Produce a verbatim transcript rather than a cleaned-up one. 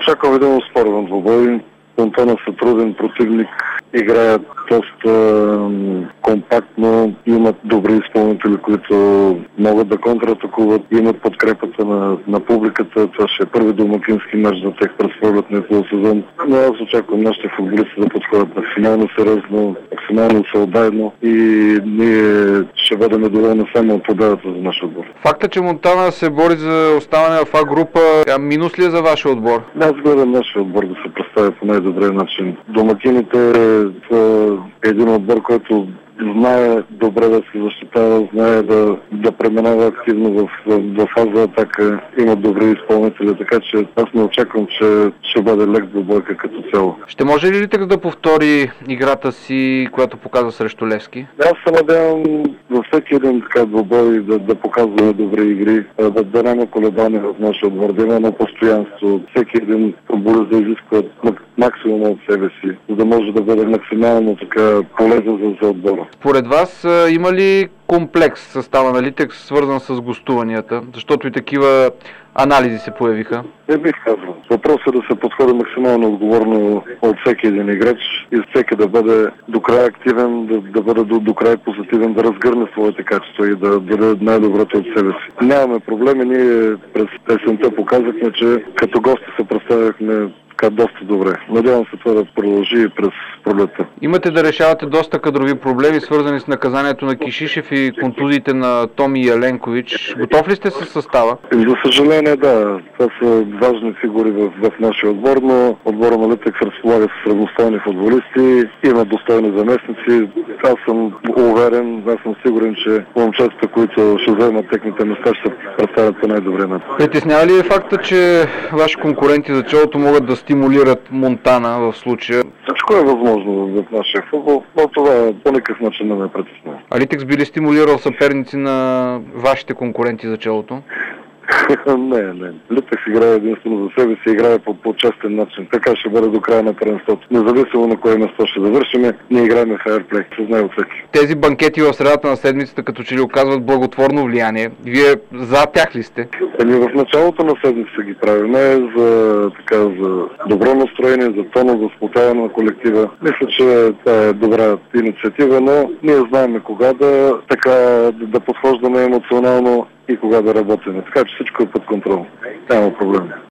Очаквам един спорен двубой. Монтана са труден противник, играят доста компактно, имат добри изпълнители, които могат да контратакуват, имат подкрепата на, на публиката. Това ще е първи домакински мач за тях през пролетния полусезон. Но аз очаквам нашите футболисти да подходят максимално сериозно, максимално всеотдайно и ние ще бъдем доволни само от победата за нашия отбор. Факта, че Монтана се бори за оставане в А група, минус ли е за вашия отбор? Аз гледам нашия отбор да се представя по най-добрия начин. Домакините са един отбор, който знае добре да се защитава, знае да, да преминава активно в, в, в фаза атака, има добри изпълнители, така че аз не очаквам, че ще бъде лек двубойка като цяло. Ще може ли Литекс да повтори играта си, която показва срещу Левски? Аз се надявам във всеки един така двубой да, да показваме добри игри, да, да няма колебания в нашия отбор, да има на постоянство. Всеки един футболист да изисква максимум от себе си, за да може да бъде максимално така полезен за, за отбора. Според вас има ли комплекс състава на Литекс, свързан с гостуванията? Защото и такива анализи се появиха. Не бих казал. Въпросът е да се подходи максимално отговорно от всеки един играч и всеки да бъде до края активен, да, да бъде до, до края позитивен, да разгърне своите качества и да даде най-доброто от себе си. Нямаме проблеми. Ние през есента показахме, че като гости се представяхме така доста добре. Надявам се това да продължи и през пролетта. Имате да решавате доста кадрови проблеми, свързани с наказанието на Кишишев и контузиите на Томи Еленкович. Готов ли сте с състава? За съжаление, да. Това са важни фигури в, в нашия отбор, но отбора на Литекс разполага с равностойни футболисти, има достойни заместници. Аз съм уверен, аз съм сигурен, че момчетата, които ще вземат техните места, ще се представят по най-добрия начин. Притеснява ли е факта, че ваши конкуренти за челото могат да стимулират Монтана в случая? Всичко е възможно в нашия футбол, но това по никакъв начин не ме притеснява. А Литекс би ли стимулирал съперници на вашите конкуренти за челото? не, не. Литекс играе единствено за себе си, играе по, по честен начин. Така ще бъде до края на първенството. Независимо на кое место ще завършим, ние играем фейерплей. Се знае от всеки. Тези банкети в средата на седмицата като че ли оказват благотворно влияние. Вие за тях ли сте? Еми, в началото на седмица ги правим за, така, за добро настроение, за тонус, за успокояване на колектива. Мисля, че това е добра инициатива, но ние знаем кога да, така, да подхождаме емоционално и кога да работим. Така че всичко е под контрол. Няма проблем.